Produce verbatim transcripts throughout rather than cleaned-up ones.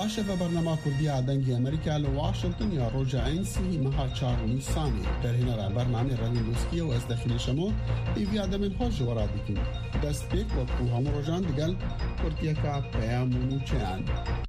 باشە بە بەرنەما کوردی ئادەنگی ئەمریکا لە واشنگتن یا ڕۆژە ئەینسی مەها چارمی سانی دەرهێنەرە بەرنامەی ڕەنی نووسکیە و ئەس دەخینێشەمەوە ئیڤیادەمێن خۆش وەڕا دیکن دەست پێک وەکو هەموو ڕۆژان دەگەل کورتیەکە پەیام و نوچەیان.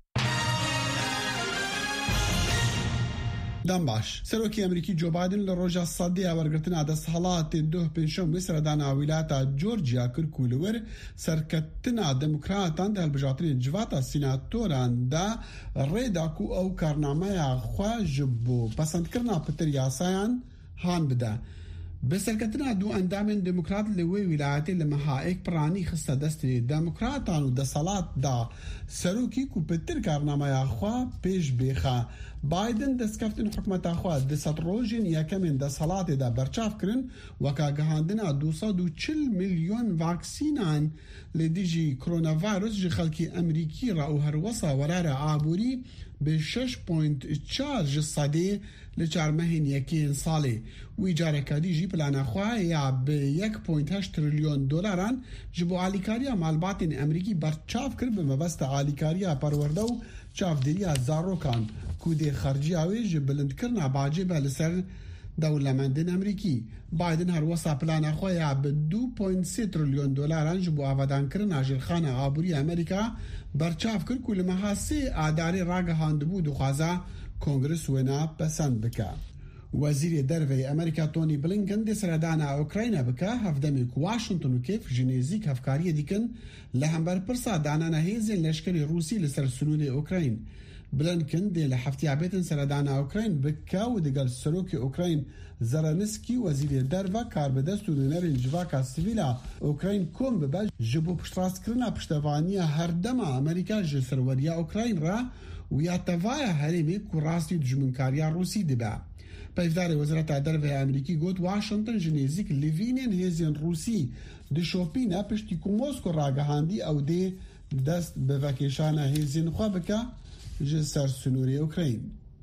دام باش سەرۆکی ئەمریکی جۆ بایدن لە ڕۆژە سەدەی وەرگرتنا دەسەڵاتی دۆ پێنجشەممەی سەردانا ویلایەتە جۆرجیا کرد و لەوەر سەرکەتنا دموکراتان دە هەڵبژاردنی جواتە سیناتۆراندا ڕێدا و ئەو کارنامەیە خوا ji بۆ پەسەندکردنا پتر یاسایان هان بدە. بەسەرکەتنا دوو ئەندامên دموکرات لە وێ ویلایەتێ لە مەهایەک پڕانی خستە دەستی دموکراتان و دەسەڵاتدا سەرۆکی و پتر کارنامەیە خوا پێش بێخە. بایدن دەستکەفتن حکومەتەخوا دەسەد ڕۆژین یەکەمین دەسەڵاتێدا بەرچاو کردن وەکاگەهاندنا دووسەد و چل میلیۆن ڤاکسینان لە دژی کۆرۆناڤایرۆس ji خەڵکی ئەمریکی ڕا و هەروەسا وەرارە ئابووری بە شش پۆینت چوار سەدێ لە چارمەهین یەکێن ساڵێ وی جارێکە دیژی پلانەخوا یا بە یەک پۆینت هەشت تریلیۆن دۆلاران ji بۆ ئالیکاریە مالباتên ئەمریکی بەرچاو کرد بە مەبەستە ئالیکاریە پەروەردە و چاودێریە زارۆکان کودێ خەرجیاوێ ji بلندکردنا باجێ بە لەسەر دەوڵەمەندên ئەمریکی. بایدن هەروەسا پلانەخۆیە بە دوو پۆینت سێ تریلیۆن دۆلاران ji بۆ ئاوادانکردنا ژێرخانە ئابووری ئەمریکا بەرچاو کرد و لە مەها سێ ئاداری ڕاگەهاندبوو دخوازا کۆنگرس وێنە پەسەند بکە. وەزیری دەرەوەی ئەمریکا تۆنی بلینکن دێ سەردانا ئوکراینە بکە هەفتەمێک واشنگتن و کێف ji نێزیک هەفکاریە دیکن لە هەمبەر پرسا دانانە هێزên لەشکری رووسی لەسەر سنووری ئوکراین. بلینکن دێ لە هەفتیابێتن سەردانا ئوکراین بکە و دەگەل سەرۆکی ئوکراین زەرەنسکی وەزیری دەرەوە کاربەدەست و نوێنەرên جڤاکە سیڤیلا ئوکراین کۆم ببە ji بۆ پشتڕاستکردنا پشتەوانیە هەردەما ئەمریکا ji سەروەریە ئوکراین ڕا و یاتەڤایە هەرێمێک و ڕاستی دژمنکاریە رووسی دەبە. پەیفداری وەزارەتە دەرەوەی ئەمریکی گوت واشنگتن ji نێزیک لیڤینên هێزên رووسی دشۆپینە پشتی ku مۆسکۆ ڕاگەهاندی ئەو دێ دەست بە ڤەکێشانە هێزên خوا بکە ji ser sunûriya Ukrayn.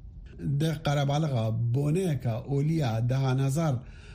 Di Qerebaliqa boneyeka oliya dehan hezar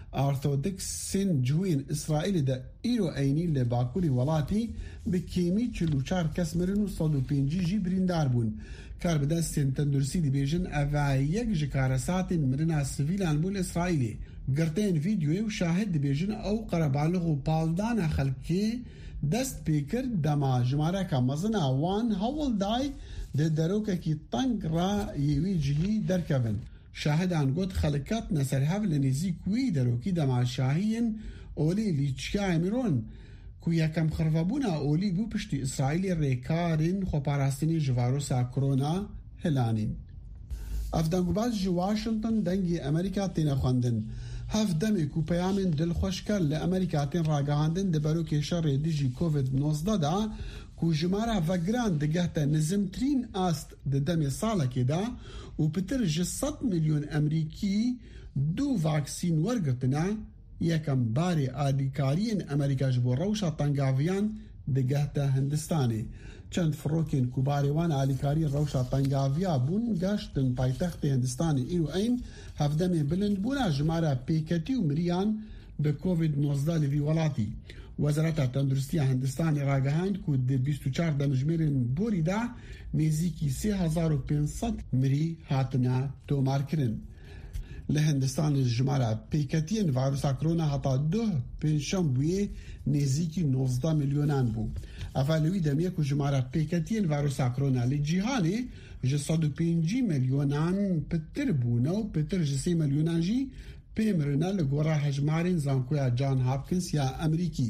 ortodoksên cihûyên İsraîlê de îro eynî li bakurê welatî bi kêmî çil û çar kes mirin û sed û pêncî jî birîndar bûn. Karbidestên tenduristî dibêjin ev yek ji karesatên mirina sivîlan bû li İsraîlê. Girteyên vîdyoyê û şahid dibêjin ew Qerebaliq û paldana xelkê dest pê kir dema jimareka mezina wan hewl day د دەرۆکێکی تەنگ ڕا یێوی جهی دەرکەون. شاهدان گوت خەڵکات نەسەرهەو لە نێزیک وی دەرۆکی دەماشاهیین ئۆلی لیچکای میرۆن کو یەکەم خڕڤەبوونا ئۆلی بوو پشتی ئیسرائیلی ڕێکارین خۆپاراستنی ji ڤایرۆسا کۆرۆنا هێلانین. ئەفدەنگوباز ji واشنگتن دەنگی ئەمریکا تێنە خوێندن. هەفت دەمێک و پەیامên دڵخۆشکەر لە ئەمریکا تێن ڕاگەهاندن دەبەرۆ کێشەڕێ دژی کۆڤید نۆزدەدا ku jimara vegran digehte nizimtirîn ast di demê salekê de û pitir ji sed milyon Emerîkî du vaksîn wergirtine yekem barê alîkariyên Emerîka ji bo rewşa tengaviyan digehte Hindistanê. Çend firokên ku barê wan alîkariyên rewşa tengaviya bûn geştin paytextê Hindistanê îro eyn hevdemê bilind bûna jimara pêketî û miriyan bi covid nozda li vî welatî. وەزارەتە تەندروستیە هەندستانی ڕاگەهاند و د بیست و چوار دەمژمێرên بۆریدا نێزیکی سێ هەزار و پێنج سەد مری هاتنە تۆمارکردن. لە هەندستانی ژمارە پێکەتیên ڤایرۆسا کۆرۆنا هەتا دۆ پێنجشەم بوویێ نێزیکی نۆزدە میلیۆنان بوو. ئەڤە لەوی دەمێک و ژمارە پێکەتیên ڤایرۆسا کۆرۆنا لە جیهانê ji sed û pêncî milyonan pitir bûne û pitir ji sê milyonan jî pêmirine li gora hejmarên zankoya John Hopkins ya Emerîkî.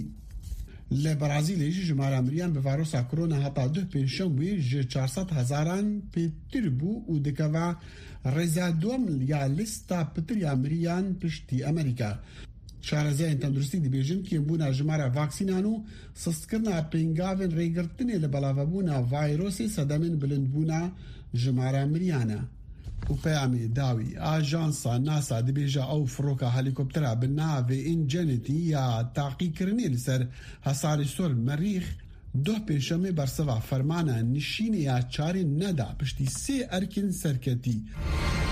Li Brazîlê jî jimara miriyan bi ڤayrosa korona heta du pênjşemwê ji çar sed hezaran pêtir bû û dikeve rêza dom ya lîsta pitiriya miriyan piştî Emerîka. Şarezeyên tenduristî dibêjin kêmbûna jimara vaksînan û sistkirina pêngavên rêgirtinê li belavebûna vayrosê sedemên bilindbûna jimara miriyan e. û peyamê dawî ajansa NASA dibêje ew firoka helîkoptera bi navê Ingenuity ya taqîkirinê li ser hesarê sol Merîx doh pênjşemê bersiva fermana nişînê ya çarê neda piştî sê erkên serketî.